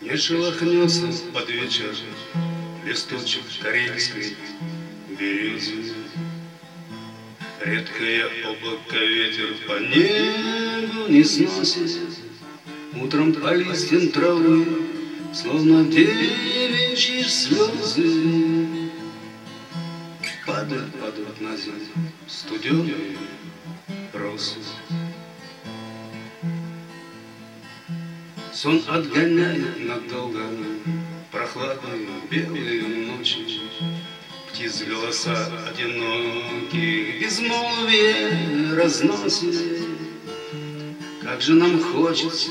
Не шелохнется под вечер листочек карельской березы. Редкое облако ветер по небу не сносит. Утром по листьям травы, словно девичьи слезы, падают на землю студеные росы. Сон отгоняет надолго прохладные белые ночи. Птиц голоса одиноких безмолвие разносит. Как же нам хочется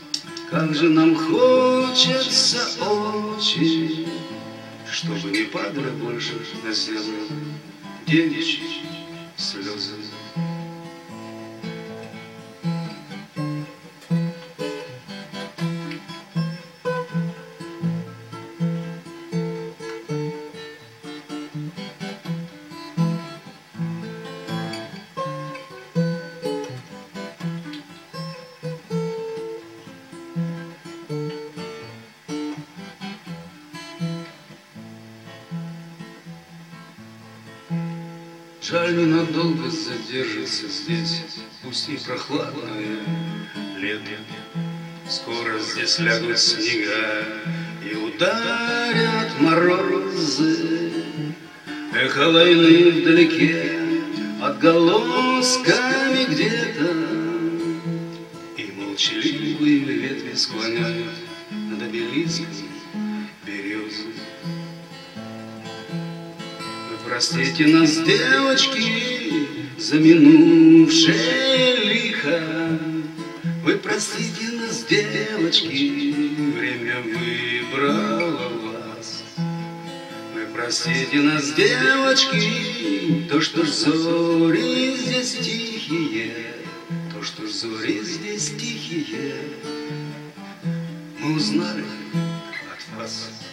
очень, чтобы не падали больше на землю девичьи слезы. Жаль, ненадолго задержится здесь, пусть и прохладное лето. Скоро здесь лягут снега и ударят морозы. Эхо войны вдалеке отголосками где-то, и молчаливые ветви склоняют над обелиском березы. Простите нас, девочки, за минувшее лихо. Вы простите нас, девочки, время выбрало вас. Вы простите нас, девочки, то, что ж зори здесь тихие, то, что ж зори здесь тихие, мы узнали от вас.